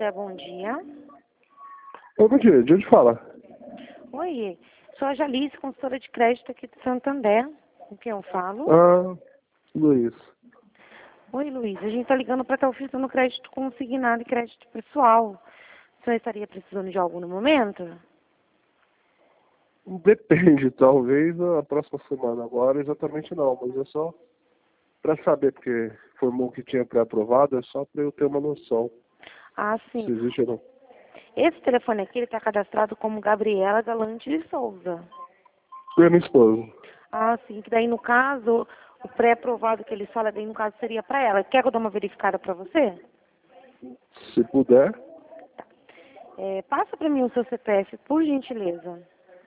Santander, bom dia. Ô, bom dia, de onde fala? Oi, sou a Jalice, consultora de crédito aqui de Santander. Com quem eu falo? Ah, Luiz. Oi, Luiz. A gente está ligando para estar oferecendo crédito consignado e crédito pessoal. O senhor estaria precisando de algo no momento? Depende, talvez a próxima semana. Agora exatamente não, mas é só para saber, porque informou que tinha pré-aprovado, é só para eu ter uma noção Ah, sim. se existe ou não. Esse telefone aqui está cadastrado como Gabriela Galante de Souza. E a minha esposa? Ah, sim. Que daí, no caso, o pré-aprovado que ele fala, daí, no caso, seria para ela. Quer que eu dê uma verificada para você? Se puder. Passa para mim o seu CPF, por gentileza.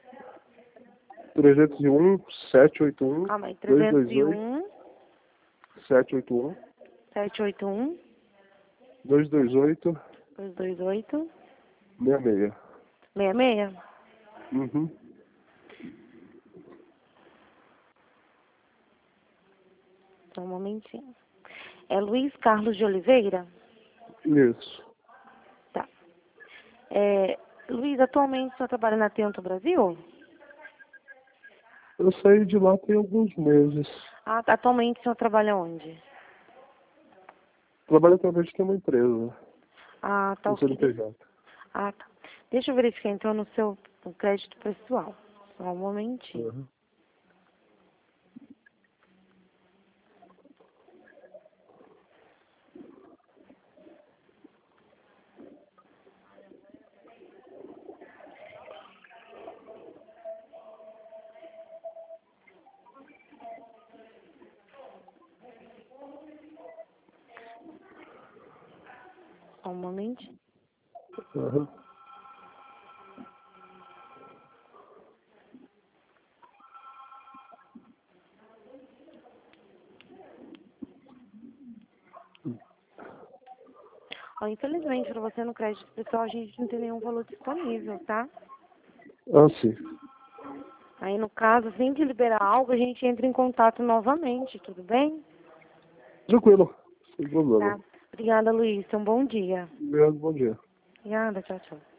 301 781 Calma aí. 228 301 781 781 228 228 66. 66. Uhum. Só um momentinho. É Luiz Carlos de Oliveira? Isso. Tá. Luiz, atualmente o senhor trabalha na Atento Brasil? Eu saí de lá tem alguns meses. Ah, atualmente o senhor trabalha onde? Trabalho através de uma empresa, Ah, tá no ok. CNPJ. Ah, tá. Deixa eu verificar então no seu crédito pessoal. Só um momentinho. Uhum. Só um momentinho. Uhum. Ó, infelizmente, para você no crédito pessoal, a gente não tem nenhum valor disponível, tá? Ah, sim. Aí, no caso, assim que liberar algo, a gente entra em contato novamente, tudo bem? Tranquilo, sem problema. Tá. Obrigada, Luiz. Um bom dia. Obrigado, bom dia. Obrigada, tchau, tchau.